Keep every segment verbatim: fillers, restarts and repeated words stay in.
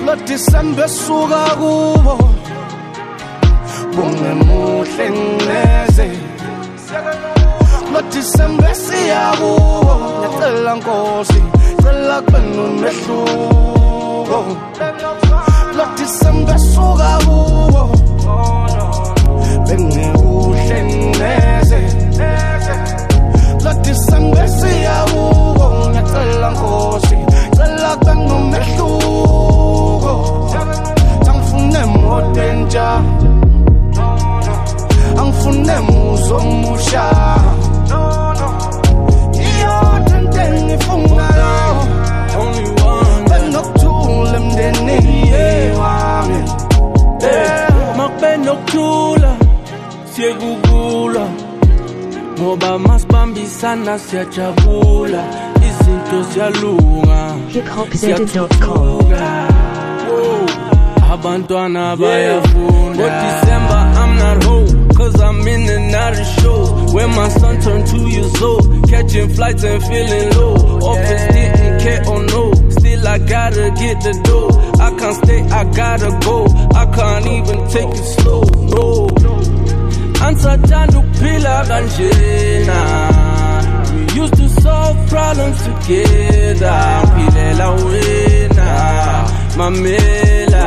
lo December suka kubo bungemuhle neze lo December siyakubo ngicela Nkosi cela benumehluko lo December suka kubo bengemuhle neze lo December siyakubo ngicela Nkosi cela benumehluko angifune modenja angifune muzo musha iyo tenteng ifungayo only one benokthula emndenini wami makbenokthula siyekukula ngoba masibambisana siyajabula izinto siyalunga hip hop z dot com abantwana bayafunda December I'm not home cause I'm in and out of shows when my son turned two years old catching flights and feeling low office didn't care or no still I gotta get the dough I can't stay I gotta go I can't even take it slow no ansathanda ukuphila kanjena we used to solve problems together philela wena mamela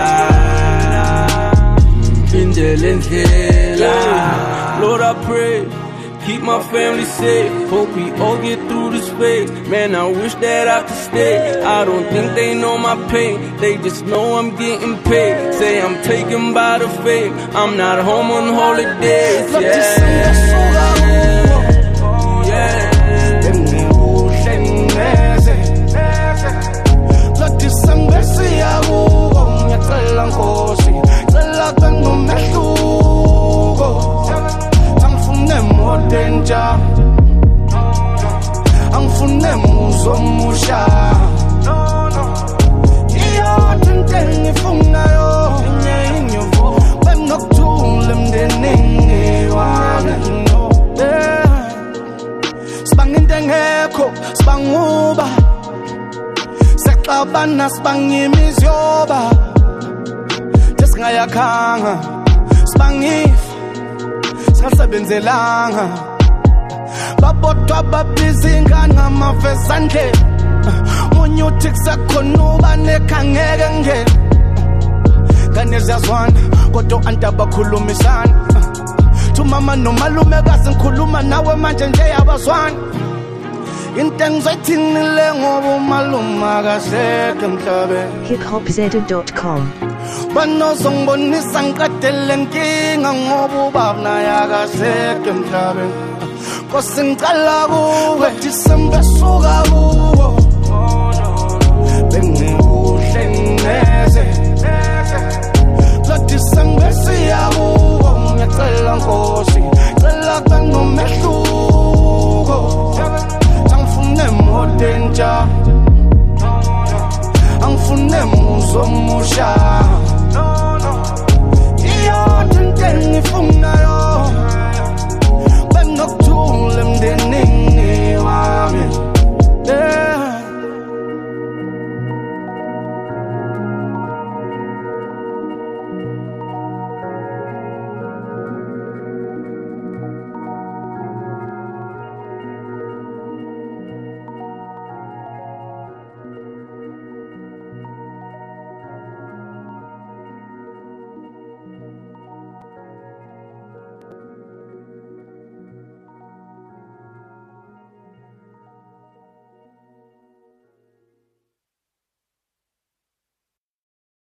Lord, I pray, keep my family safe. Hope we all get through this phase. Man, I wish that I could stay. I don't think they know my pain. They just know I'm getting paid. Say I'm taken by the fame. I'm not home on holidays. Yeah. Yeah. December siyakubo ngiyacela Nkosi cela benumehluko angifune modenja angifune muzo musha iyo tenteng ifungayo benokthula emndenini wami sibanga into engekho sibanguba Abana sibangimizyoba Tesingayakhanga Sibangif Singasebenzelanga Babodwa babizingana ngamavesandle Munyuthi kusakhona ubanekhangeke ngeke Kane ziyazwana kodwa antabakhulumisana Thumama nomalume kasingikhuluma nawe manje nje yabazwana hip hop z dot com Banozongibonisa ngikadele nkinga ngoba ubaba yakasekho emhlabeni Nkosi ngicela kuwe December suka kuwo bengibuhle neze lo December siyakuwo ngiyacela Nkosi cela benumehluko angifune modenja angifune muzo musha iyo tenteng ifungayo